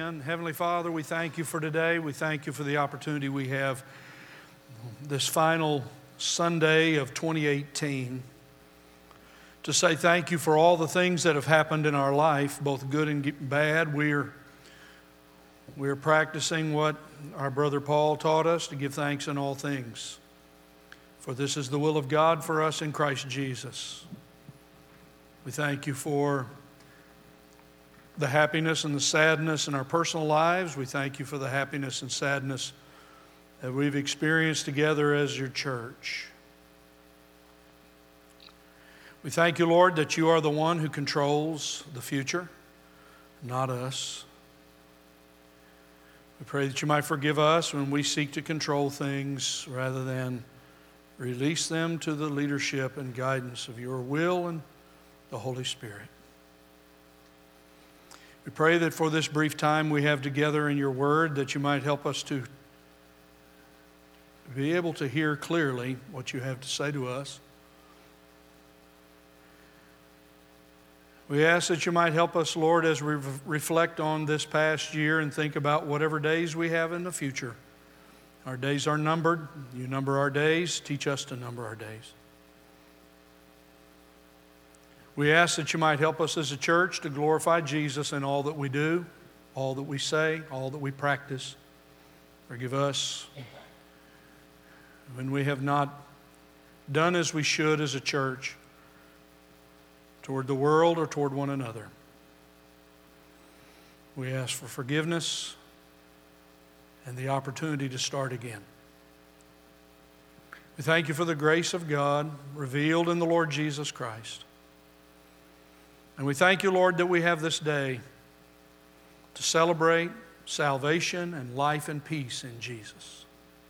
Amen. Heavenly Father, we thank you for today. We thank you for the opportunity we have this final Sunday of 2018 to say thank you for all the things that have happened in our life, both good and bad. We're practicing what our brother Paul taught us, to give thanks in all things. For this is the will of God for us in Christ Jesus. We thank you for the happiness and the sadness in our personal lives. We thank you for the happiness and sadness that we've experienced together as your church. We thank you, Lord, that you are the one who controls the future, not us. We pray that you might forgive us when we seek to control things rather than release them to the leadership and guidance of your will and the Holy Spirit. We pray that for this brief time we have together in your word, that you might help us to be able to hear clearly what you have to say to us. We ask that you might help us, Lord, as we reflect on this past year and think about whatever days we have in the future. Our days are numbered. You number our days. Teach us to number our days. We ask that you might help us as a church to glorify Jesus in all that we do, all that we say, all that we practice. Forgive us when we have not done as we should as a church toward the world or toward one another. We ask for forgiveness and the opportunity to start again. We thank you for the grace of God revealed in the Lord Jesus Christ. And we thank you, Lord, that we have this day to celebrate salvation and life and peace in Jesus.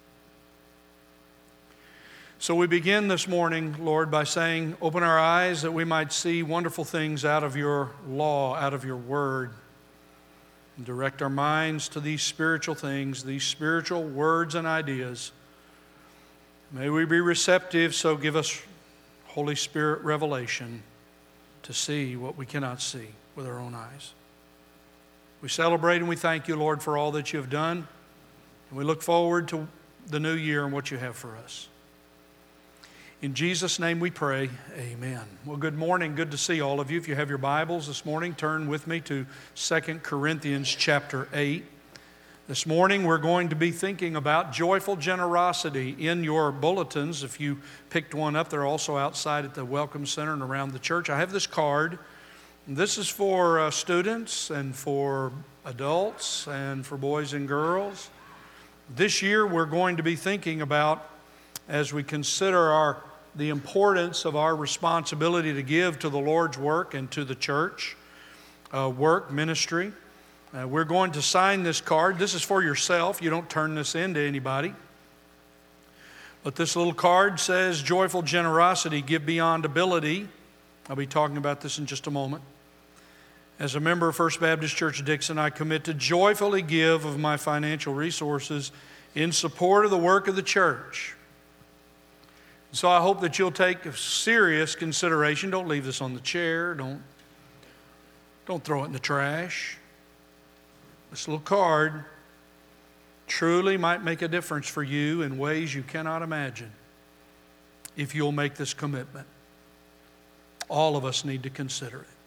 So we begin this morning, Lord, by saying, open our eyes that we might see wonderful things out of your law, out of your word. And direct our minds to these spiritual things, these spiritual words and ideas. May we be receptive, so give us Holy Spirit revelation to see what we cannot see with our own eyes. We celebrate and we thank you, Lord, for all that you have done. And we look forward to the new year and what you have for us. In Jesus' name we pray, amen. Well, good morning. Good to see all of you. If you have your Bibles this morning, turn with me to 2 Corinthians chapter 8. This morning we're going to be thinking about joyful generosity. In your bulletins, if you picked one up, they're also outside at the Welcome Center and around the church. I have this card. This is for students and for adults and for boys and girls. This year we're going to be thinking about, as we consider the importance of our responsibility to give to the Lord's work and to the church work, ministry. We're going to sign this card. This is for yourself. You don't turn this in to anybody. But this little card says, joyful generosity, give beyond ability. I'll be talking about this in just a moment. As a member of First Baptist Church Dixon, I commit to joyfully give of my financial resources in support of the work of the church. So I hope that you'll take serious consideration. Don't leave this on the chair. Don't throw it in the trash. This little card truly might make a difference for you in ways you cannot imagine if you'll make this commitment. All of us need to consider it.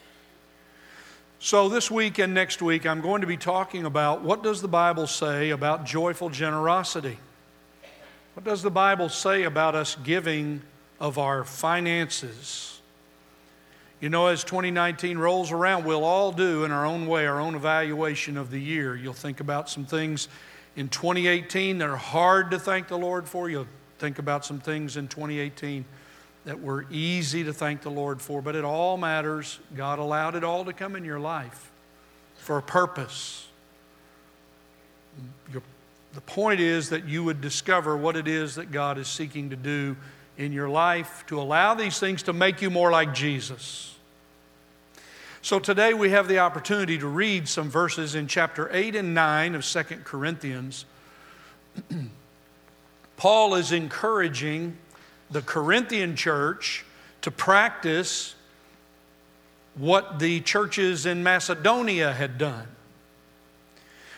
So this week and next week, I'm going to be talking about what does the Bible say about joyful generosity? What does the Bible say about us giving of our finances? You know, as 2019 rolls around, we'll all do in our own way, our own evaluation of the year. You'll think about some things in 2018 that are hard to thank the Lord for. You'll think about some things in 2018 that were easy to thank the Lord for. But it all matters. God allowed it all to come in your life for a purpose. The point is that you would discover what it is that God is seeking to do in your life to allow these things to make you more like Jesus. So today we have the opportunity to read some verses in chapter 8 and 9 of 2 Corinthians. Paul is encouraging the Corinthian church to practice what the churches in Macedonia had done.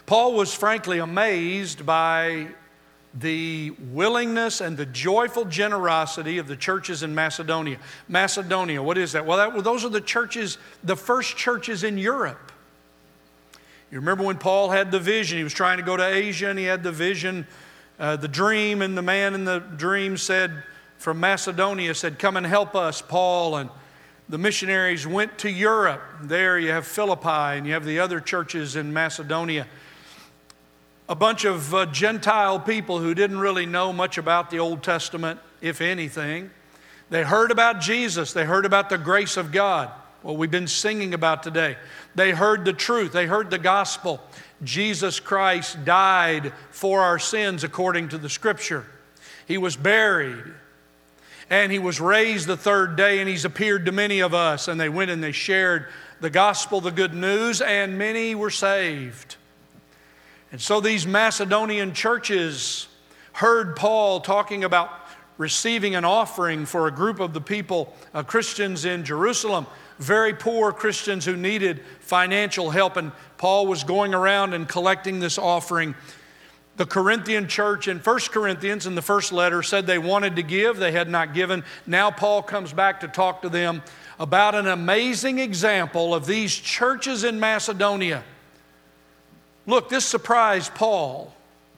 Paul was frankly amazed by the willingness and the joyful generosity of the churches in Macedonia. Macedonia, what is that? Well, those are the churches, the first churches in Europe. You remember when Paul had the vision, he was trying to go to Asia and he had the vision, the dream, and the man in the dream said, from Macedonia said, come and help us, Paul. And the missionaries went to Europe. There you have Philippi and you have the other churches in Macedonia. A bunch of Gentile people who didn't really know much about the Old Testament, if anything. They heard about Jesus. They heard about the grace of God, what we've been singing about today. They heard the truth. They heard the gospel. Jesus Christ died for our sins according to the Scripture. He was buried. And He was raised the third day, and He's appeared to many of us. And they went and they shared the gospel, the good news, and many were saved. And so these Macedonian churches heard Paul talking about receiving an offering for a group of the people, Christians in Jerusalem, very poor Christians who needed financial help. And Paul was going around and collecting this offering. The Corinthian church in 1 Corinthians in the first letter said they wanted to give, they had not given. Now Paul comes back to talk to them about an amazing example of these churches in Macedonia. Look, this surprised Paul.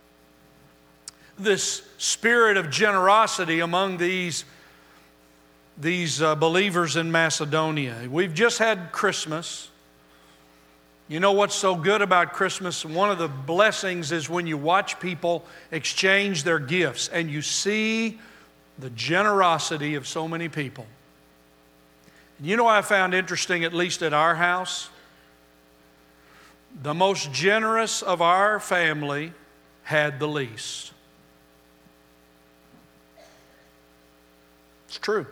This spirit of generosity among these believers in Macedonia. We've just had Christmas. You know what's so good about Christmas? One of the blessings is when you watch people exchange their gifts and you see the generosity of so many people. You know what I found interesting, at least at our house? The most generous of our family had the least. It's true.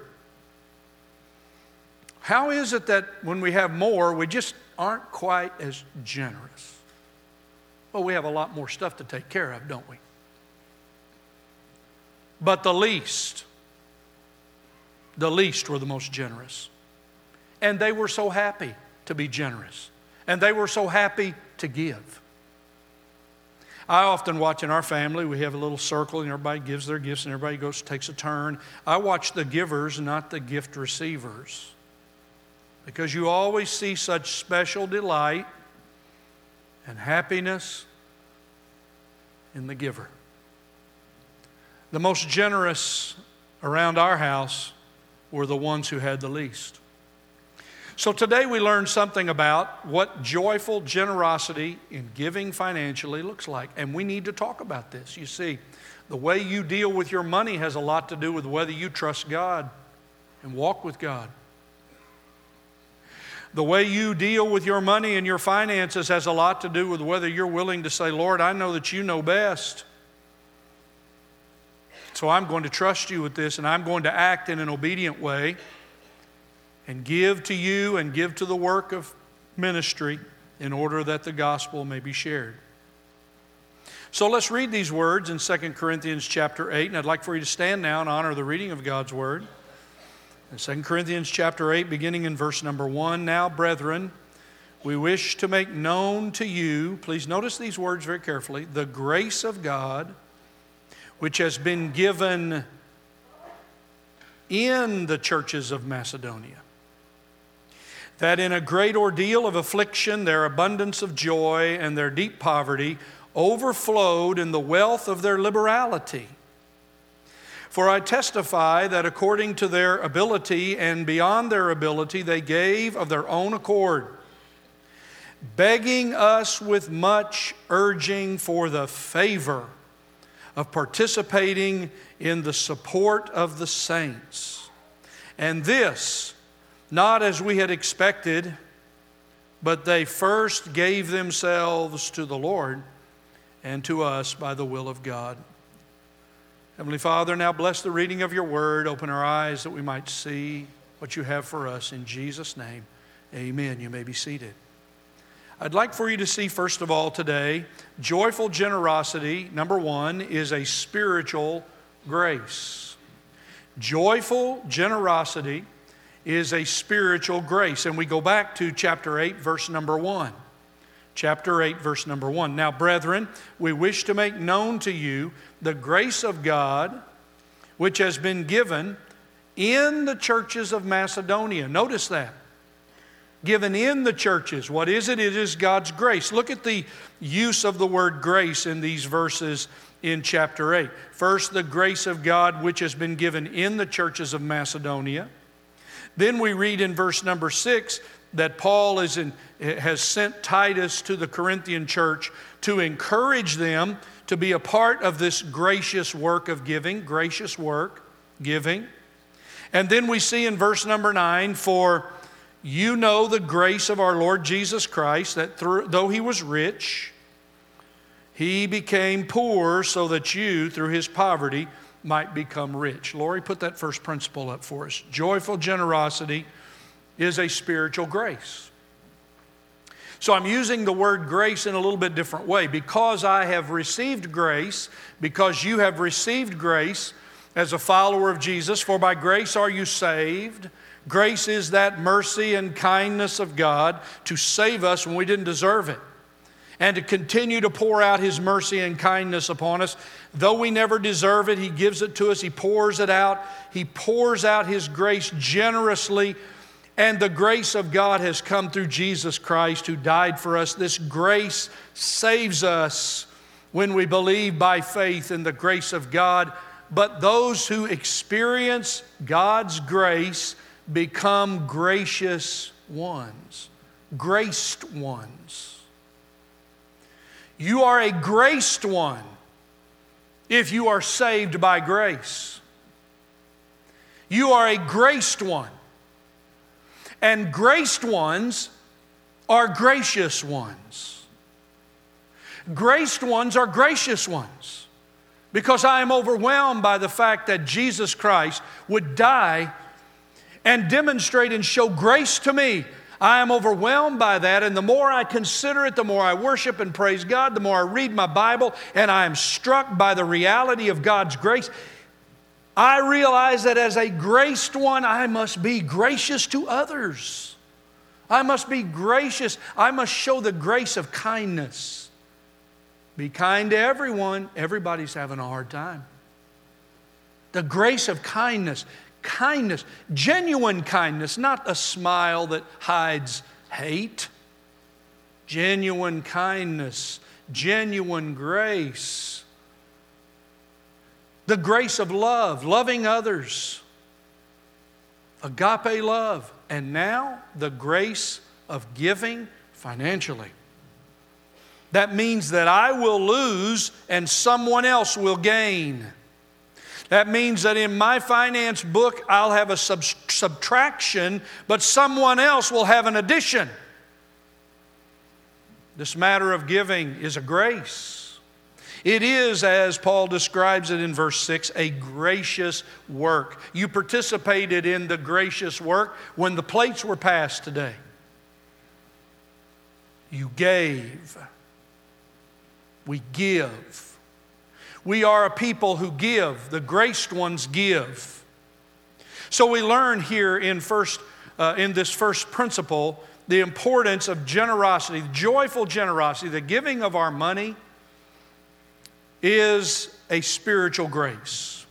How is it that when we have more, we just aren't quite as generous? Well, we have a lot more stuff to take care of, don't we? But the least were the most generous. And they were so happy to be generous. And they were so happy to give. I often watch in our family, we have a little circle and everybody gives their gifts and everybody goes, takes a turn. I watch the givers, not the gift receivers. Because you always see such special delight and happiness in the giver. The most generous around our house were the ones who had the least. So today we learned something about what joyful generosity in giving financially looks like. And we need to talk about this. You see, the way you deal with your money has a lot to do with whether you trust God and walk with God. The way you deal with your money and your finances has a lot to do with whether you're willing to say, Lord, I know that you know best. So I'm going to trust you with this, and I'm going to act in an obedient way and give to you and give to the work of ministry in order that the gospel may be shared. So let's read these words in 2 Corinthians chapter 8, and I'd like for you to stand now and honor the reading of God's word. In 2 Corinthians chapter 8, beginning in verse number 1, now, brethren, we wish to make known to you, please notice these words very carefully, the grace of God, which has been given in the churches of Macedonia, that in a great ordeal of affliction, their abundance of joy and their deep poverty overflowed in the wealth of their liberality. For I testify that according to their ability and beyond their ability, they gave of their own accord, begging us with much urging for the favor of participating in the support of the saints. And this, not as we had expected, but they first gave themselves to the Lord and to us by the will of God. Heavenly Father, now bless the reading of your word. Open our eyes that we might see what you have for us. In Jesus' name, amen. You may be seated. I'd like for you to see, first of all, today, joyful generosity, number one, is a spiritual grace. Joyful generosity is a spiritual grace. And we go back to chapter 8, verse number 1. chapter 8, verse number 1. Now, brethren, we wish to make known to you the grace of God, which has been given in the churches of Macedonia. Notice that. Given in the churches. What is it? It is God's grace. Look at the use of the word grace in these verses in chapter 8. First, the grace of God which has been given in the churches of Macedonia. Then we read in verse number 6 that Paul has sent Titus to the Corinthian church to encourage them to be a part of this gracious work of giving, gracious work, giving. And then we see in verse number 9, for you know the grace of our Lord Jesus Christ, that though he was rich, he became poor so that you, through his poverty, might become rich. Lori, put that first principle up for us. Joyful generosity is a spiritual grace. So I'm using the word grace in a little bit different way. Because I have received grace, because you have received grace as a follower of Jesus, for by grace are you saved. Grace is that mercy and kindness of God to save us when we didn't deserve it, and to continue to pour out his mercy and kindness upon us. Though we never deserve it, he gives it to us. He pours it out. He pours out his grace generously. And the grace of God has come through Jesus Christ, who died for us. This grace saves us when we believe by faith in the grace of God. But those who experience God's grace become gracious ones, graced ones. You are a graced one if you are saved by grace. You are a graced one. And graced ones are gracious ones. Graced ones are gracious ones, because I am overwhelmed by the fact that Jesus Christ would die and demonstrate and show grace to me. I am overwhelmed by that, and the more I consider it, the more I worship and praise God, the more I read my Bible, and I am struck by the reality of God's grace. I realize that as a graced one, I must be gracious to others. I must be gracious. I must show the grace of kindness. Be kind to everyone. Everybody's having a hard time. The grace of kindness. Kindness, genuine kindness, not a smile that hides hate. Genuine kindness, genuine grace. The grace of love, loving others. Agape love. And now the grace of giving financially. That means that I will lose and someone else will gain. That means that in my finance book, I'll have a subtraction, but someone else will have an addition. This matter of giving is a grace. It is, as Paul describes it in verse 6, a gracious work. You participated in the gracious work when the plates were passed today. You gave. We give. We are a people who give. The graced ones give. So we learn here in this first principle the importance of generosity, joyful generosity. The giving of our money is a spiritual grace.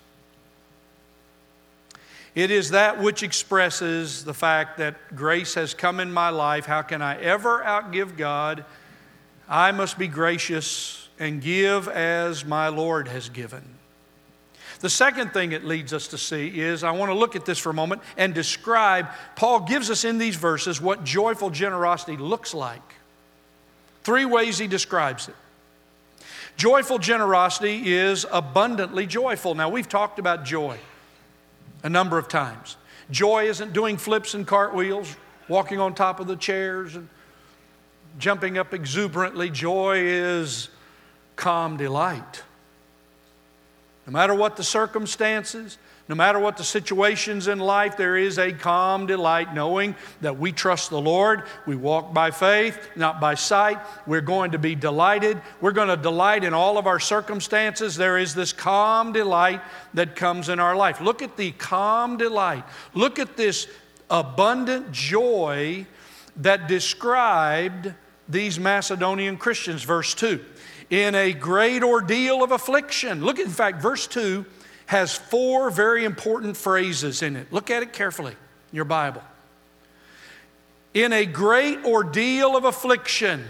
It is that which expresses the fact that grace has come in my life. How can I ever outgive God? I must be gracious and give as my Lord has given. The second thing it leads us to see is, I want to look at this for a moment and describe, Paul gives us in these verses what joyful generosity looks like. 3 ways he describes it. Joyful generosity is abundantly joyful. Now, we've talked about joy a number of times. Joy isn't doing flips and cartwheels, walking on top of the chairs and jumping up exuberantly. Joy is calm delight. No matter what the circumstances, no matter what the situations in life, there is a calm delight knowing that we trust the Lord. We walk by faith, not by sight. We're going to be delighted. We're going to delight in all of our circumstances. There is this calm delight that comes in our life. Look at the calm delight. Look at this abundant joy that described these Macedonian Christians, verse 2. In a great ordeal of affliction. Look, in fact, verse 2 has 4 very important phrases in it. Look at it carefully in your Bible. In a great ordeal of affliction,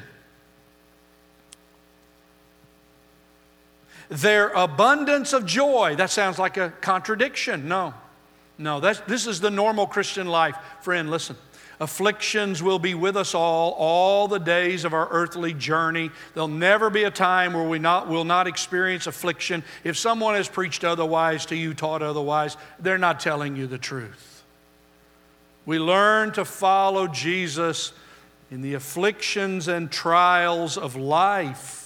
their abundance of joy. That sounds like a contradiction. No, this is the normal Christian life. Friend, listen. Afflictions will be with us all the days of our earthly journey. There'll never be a time where we will not experience affliction. If someone has preached otherwise to you, taught otherwise, they're not telling you the truth. We learn to follow Jesus in the afflictions and trials of life.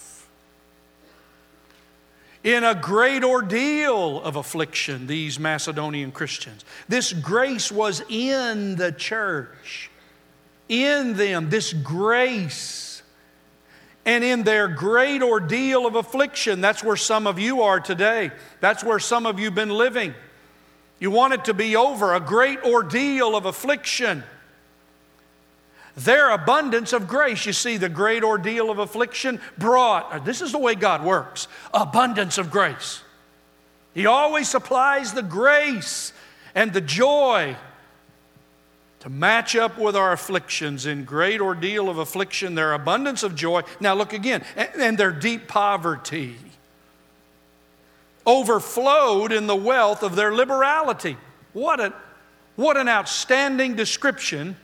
In a great ordeal of affliction, these Macedonian Christians. This grace was in the church. In them, this grace. And in their great ordeal of affliction, that's where some of you are today. That's where some of you have been living. You want it to be over, a great ordeal of affliction. Their abundance of grace, you see, the great ordeal of affliction brought, this is the way God works, abundance of grace. He always supplies the grace and the joy to match up with our afflictions. In great ordeal of affliction, their abundance of joy. Now look again, and their deep poverty overflowed in the wealth of their liberality. What an outstanding description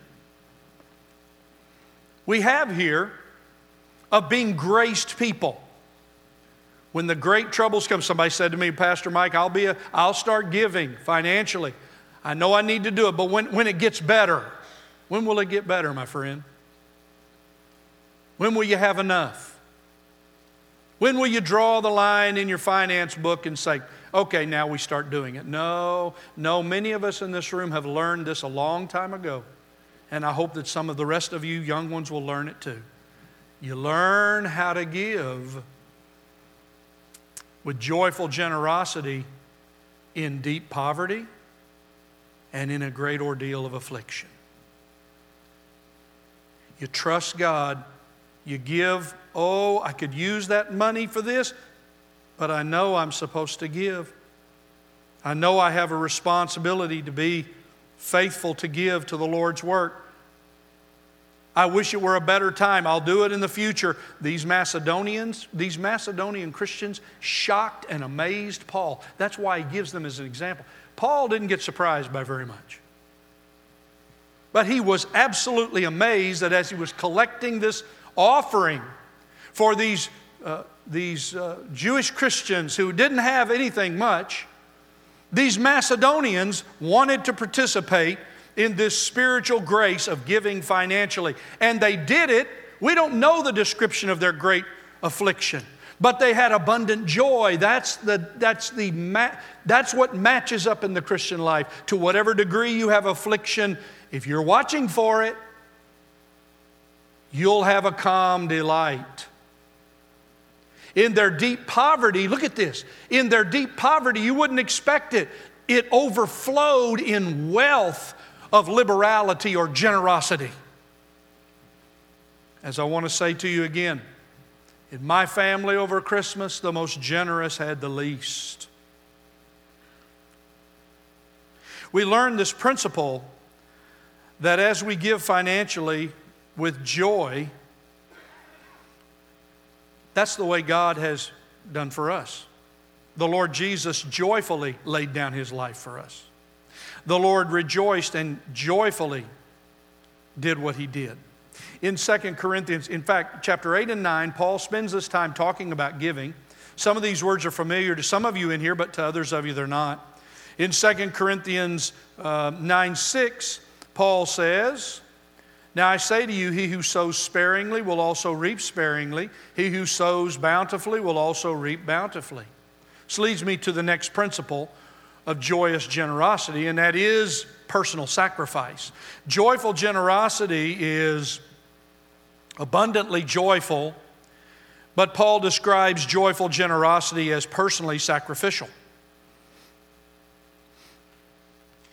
we have here of being graced people. When the great troubles come, somebody said to me, Pastor Mike, I'll start giving financially. I know I need to do it, but when it gets better, when will it get better, my friend? When will you have enough? When will you draw the line in your finance book and say, okay, now we start doing it? No, many of us in this room have learned this a long time ago. And I hope that some of the rest of you young ones will learn it too. You learn how to give with joyful generosity in deep poverty and in a great ordeal of affliction. You trust God. You give, I could use that money for this, but I know I'm supposed to give. I know I have a responsibility to be faithful to give to the Lord's work. I wish it were a better time. I'll do it in the future. These Macedonian Christians shocked and amazed Paul. That's why he gives them as an example. Paul didn't get surprised by very much. But he was absolutely amazed that as he was collecting this offering for these Jewish Christians who didn't have anything much, these Macedonians wanted to participate in this spiritual grace of giving financially. And they did it. We don't know the description of their great affliction, but they had abundant joy. That's what matches up in the Christian life. To whatever degree you have affliction, if you're watching for it, you'll have a calm delight. In their deep poverty, look at this. In their deep poverty, you wouldn't expect it. It overflowed in wealth of liberality or generosity. As I want to say to you again, in my family over Christmas, the most generous had the least. We learn this principle that as we give financially with joy, that's the way God has done for us. The Lord Jesus joyfully laid down His life for us. The Lord rejoiced and joyfully did what He did. In 2 Corinthians, in fact, chapter 8 and 9, Paul spends this time talking about giving. Some of these words are familiar to some of you in here, but to others of you they're not. In 2 Corinthians 9:6, Paul says, "Now I say to you, he who sows sparingly will also reap sparingly. He who sows bountifully will also reap bountifully." This leads me to the next principle of joyous generosity, and that is personal sacrifice. Joyful generosity is abundantly joyful, but Paul describes joyful generosity as personally sacrificial.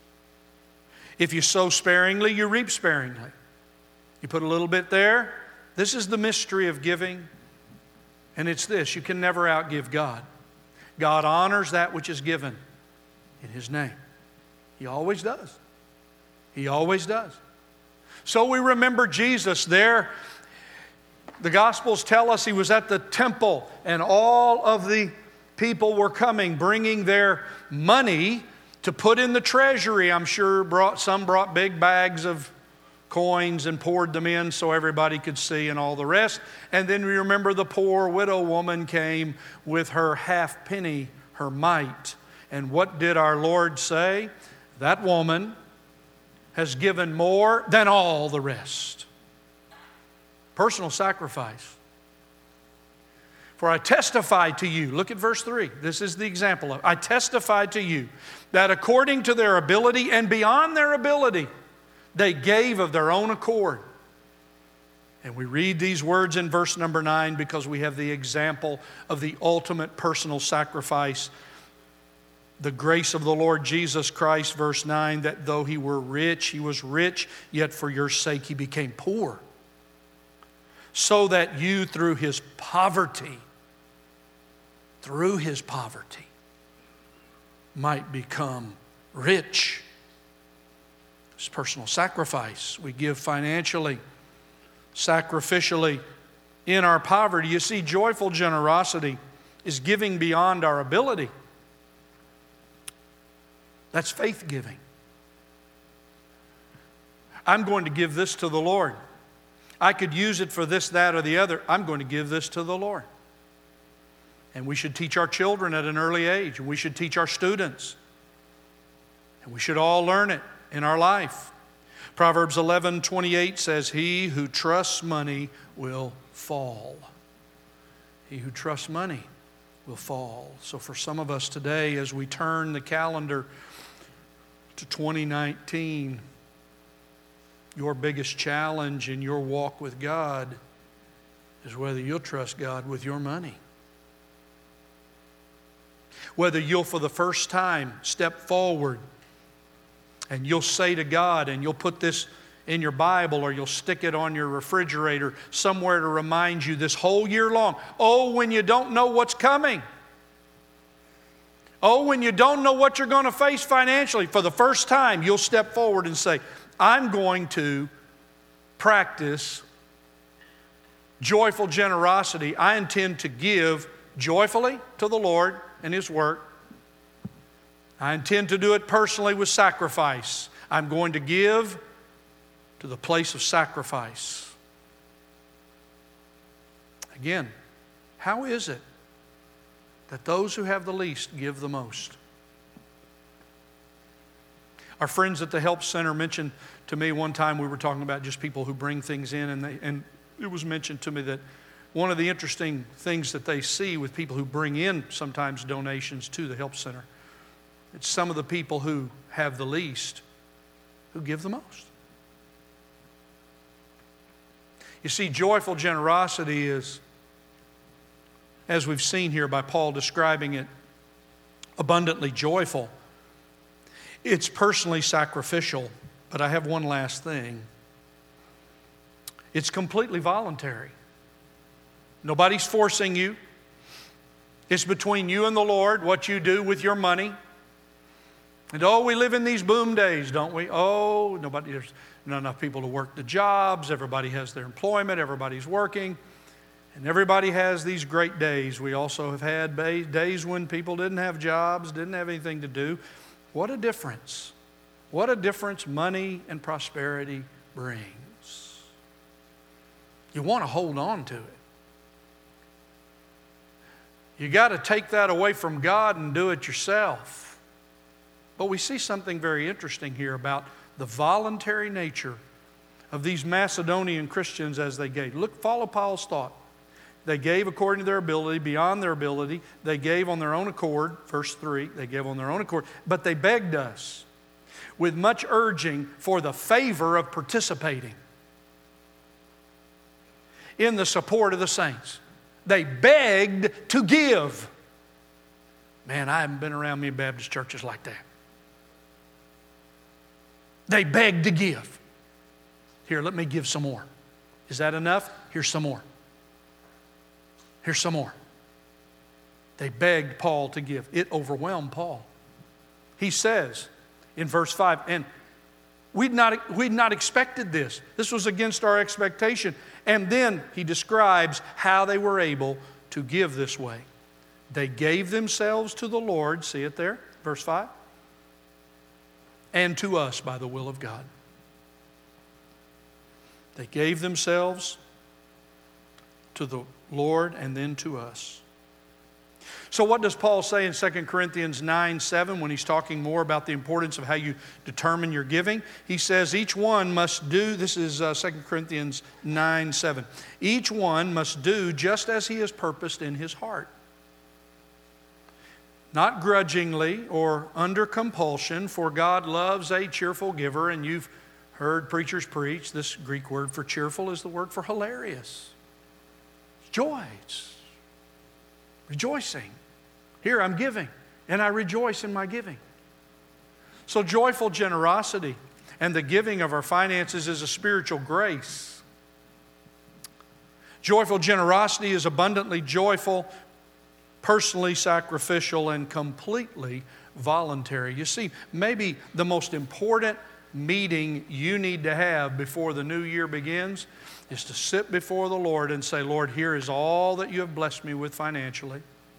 If you sow sparingly, you reap sparingly. You put a little bit there, This is the mystery of giving, and it's this: you can never outgive God. God honors that which is given in His name. He always does. He always does. So we remember Jesus there. The Gospels tell us He was at the temple, and all of the people were coming, bringing their money to put in the treasury. I'm sure some brought big bags of coins and poured them in so everybody could see, and all the rest. And then we remember the poor widow woman came with her half penny, her mite. And what did our Lord say? That woman has given more than all the rest. Personal sacrifice. For I testify to you, look at verse 3. This is the example of, I testify to you that according to their ability and beyond their ability, they gave of their own accord. And we read these words in verse number 9 because we have the example of the ultimate personal sacrifice. The grace of the Lord Jesus Christ, verse 9, that though He were rich, He was rich, yet for your sake He became poor, so that you through His poverty, might become rich. It's personal sacrifice. We give financially, sacrificially in our poverty. You see, joyful generosity is giving beyond our ability. That's faith giving. I'm going to give this to the Lord. I could use it for this, that, or the other. I'm going to give this to the Lord. And we should teach our children at an early age. And we should teach our students. And we should all learn it in our life. Proverbs 11:28 says, he who trusts money will fall. He who trusts money will fall. So for some of us today, as we turn the calendar to 2019, your biggest challenge in your walk with God is whether you'll trust God with your money. Whether you'll, for the first time, step forward and you'll say to God, and you'll put this in your Bible or you'll stick it on your refrigerator somewhere to remind you this whole year long. Oh, when you don't know what's coming. Oh, when you don't know what you're going to face financially. For the first time, you'll step forward and say, I'm going to practice joyful generosity. I intend to give joyfully to the Lord and His work. I intend to do it personally with sacrifice. I'm going to give to the place of sacrifice. Again, how is it that those who have the least give the most? Our friends at the Help Center mentioned to me one time, we were talking about just people who bring things in, and it was mentioned to me that one of the interesting things that they see with people who bring in sometimes donations to the Help Center, it's some of the people who have the least who give the most. You see, joyful generosity is, as we've seen here by Paul describing it, abundantly joyful. It's personally sacrificial, but I have one last thing. It's completely voluntary. Nobody's forcing you. It's between you and the Lord what you do with your money. And we live in these boom days, don't we? There's not enough people to work the jobs. Everybody has their employment. Everybody's working. And everybody has these great days. We also have had days when people didn't have jobs, didn't have anything to do. What a difference. What a difference money and prosperity brings. You want to hold on to it. You got to take that away from God and do it yourself. But we see something very interesting here about the voluntary nature of these Macedonian Christians as they gave. Look, follow Paul's thought. They gave according to their ability, beyond their ability. They gave on their own accord. Verse 3, they gave on their own accord. But they begged us with much urging for the favor of participating in the support of the saints. They begged to give. Man, I haven't been around many Baptist churches like that. They begged to give. Here, let me give some more. Is that enough? Here's some more. Here's some more. They begged Paul to give. It overwhelmed Paul. He says in verse 5, and we'd not expected this. This was against our expectation. And then he describes how they were able to give this way. They gave themselves to the Lord, see it there, verse 5, and to us by the will of God. They gave themselves to the Lord and then to us. So what does Paul say in 2 Corinthians 9:7 when he's talking more about the importance of how you determine your giving? He says each one must do, this is 2 Corinthians 9:7. Each one must do just as he has purposed in his heart. Not grudgingly or under compulsion, for God loves a cheerful giver. And you've heard preachers preach, this Greek word for cheerful is the word for hilarious. It's joy. It's rejoicing. Here I'm giving, and I rejoice in my giving. So joyful generosity and the giving of our finances is a spiritual grace. Joyful generosity is abundantly joyful, personally sacrificial, and completely voluntary. You see, maybe the most important meeting you need to have before the new year begins is to sit before the Lord and say, Lord, here is all that you have blessed me with financially.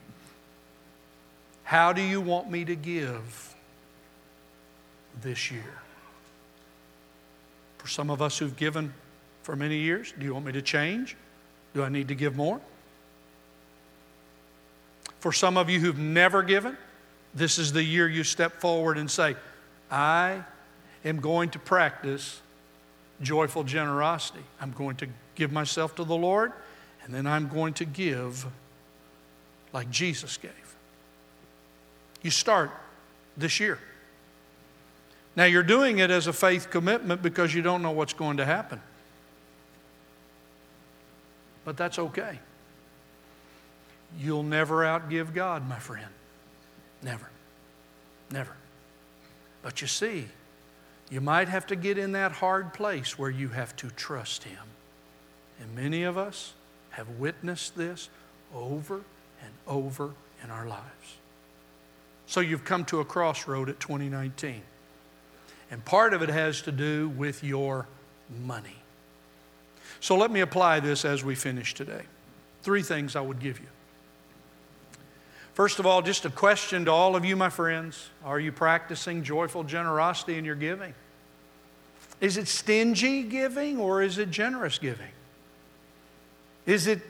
How do you want me to give this year? For some of us who've given for many years, do you want me to change? Do I need to give more? For some of you who've never given, this is the year you step forward and say, I am going to practice joyful generosity. I'm going to give myself to the Lord, and then I'm going to give like Jesus gave. You start this year. Now you're doing it as a faith commitment because you don't know what's going to happen. But that's okay. You'll never outgive God, my friend. Never. Never. But you see, you might have to get in that hard place where you have to trust Him. And many of us have witnessed this over and over in our lives. So you've come to a crossroad at 2019. And part of it has to do with your money. So let me apply this as we finish today. 3 things I would give you. First of all, just a question to all of you, my friends. Are you practicing joyful generosity in your giving? Is it stingy giving or is it generous giving? Is it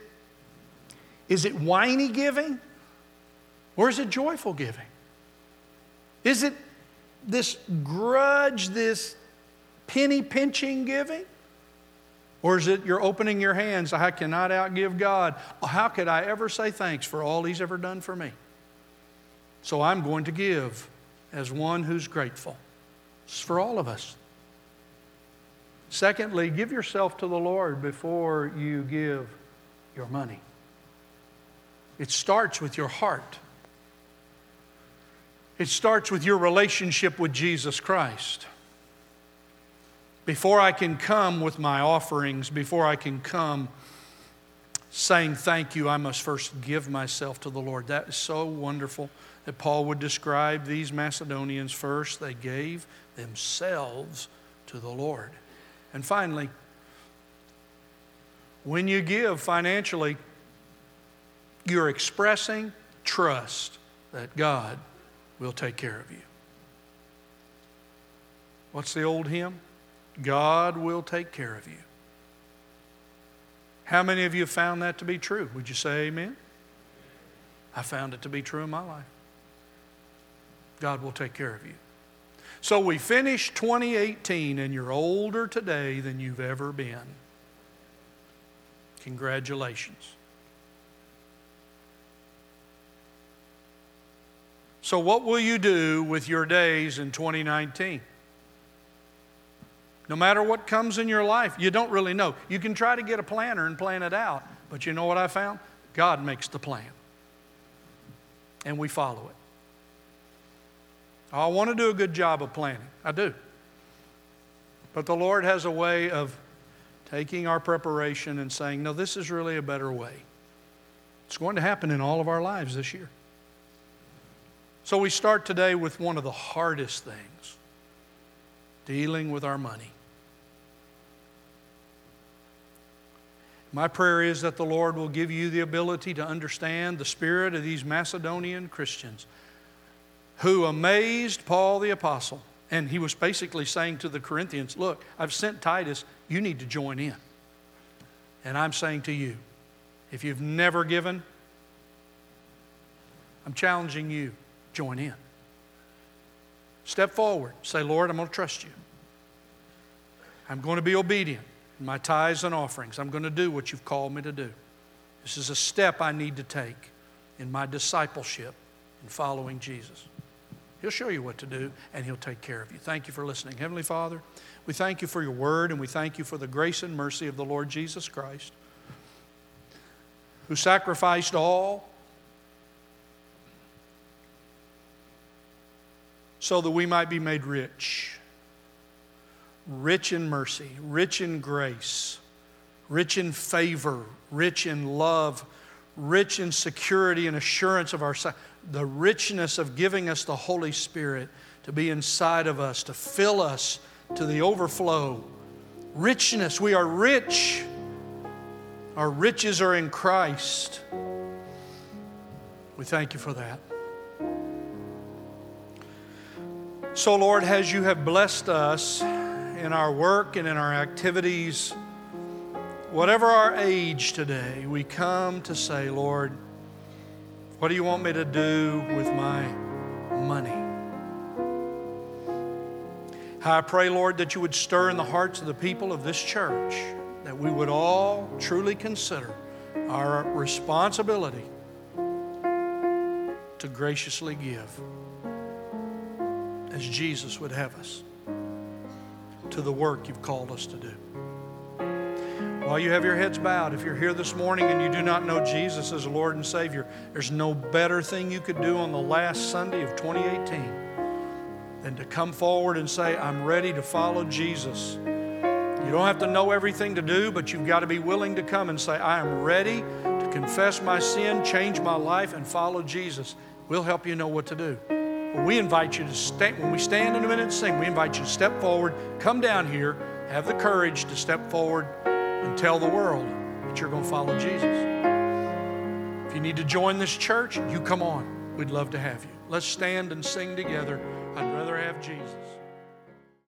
whiny giving or is it joyful giving? Is it this grudge, this penny pinching giving? Or is it you're opening your hands, I cannot outgive God. How could I ever say thanks for all He's ever done for me? So I'm going to give as one who's grateful. It's for all of us. Secondly, give yourself to the Lord before you give your money. It starts with your heart. It starts with your relationship with Jesus Christ. Before I can come with my offerings, before I can come saying thank you, I must first give myself to the Lord. That is so wonderful that Paul would describe these Macedonians first. They gave themselves to the Lord. And finally, when you give financially, you're expressing trust that God will take care of you. What's the old hymn? God will take care of you. How many of you have found that to be true? Would you say amen? I found it to be true in my life. God will take care of you. So we finished 2018 and you're older today than you've ever been. Congratulations. So what will you do with your days in 2019? No matter what comes in your life, you don't really know. You can try to get a planner and plan it out, but you know what I found? God makes the plan. And we follow it. I want to do a good job of planning. I do. But the Lord has a way of taking our preparation and saying, no, this is really a better way. It's going to happen in all of our lives this year. So we start today with one of the hardest things, dealing with our money. My prayer is that the Lord will give you the ability to understand the spirit of these Macedonian Christians who amazed Paul the Apostle. And he was basically saying to the Corinthians, look, I've sent Titus, you need to join in. And I'm saying to you, if you've never given, I'm challenging you, join in. Step forward. Say, Lord, I'm going to trust you. I'm going to be obedient in my tithes and offerings. I'm going to do what you've called me to do. This is a step I need to take in my discipleship in following Jesus. He'll show you what to do, and He'll take care of you. Thank you for listening. Heavenly Father, we thank you for your word, and we thank you for the grace and mercy of the Lord Jesus Christ, who sacrificed all so that we might be made rich. Rich in mercy, rich in grace, rich in favor, rich in love, rich in security and assurance of our the richness of giving us the Holy Spirit to be inside of us, to fill us to the overflow. Richness, we are rich. Our riches are in Christ. We thank you for that. So, Lord, as you have blessed us in our work and in our activities, whatever our age today, we come to say, Lord, what do you want me to do with my money? I pray, Lord, that you would stir in the hearts of the people of this church, that we would all truly consider our responsibility to graciously give, as Jesus would have us, to the work you've called us to do. While you have your heads bowed, if you're here this morning and you do not know Jesus as Lord and Savior, there's no better thing you could do on the last Sunday of 2018 than to come forward and say, I'm ready to follow Jesus. You don't have to know everything to do, but you've got to be willing to come and say, I am ready to confess my sin, change my life, and follow Jesus. We'll help you know what to do. But we invite you to stand, when we stand in a minute and sing, we invite you to step forward, come down here, have the courage to step forward and tell the world that you're going to follow Jesus. If you need to join this church, you come on. We'd love to have you. Let's stand and sing together. I'd rather have Jesus.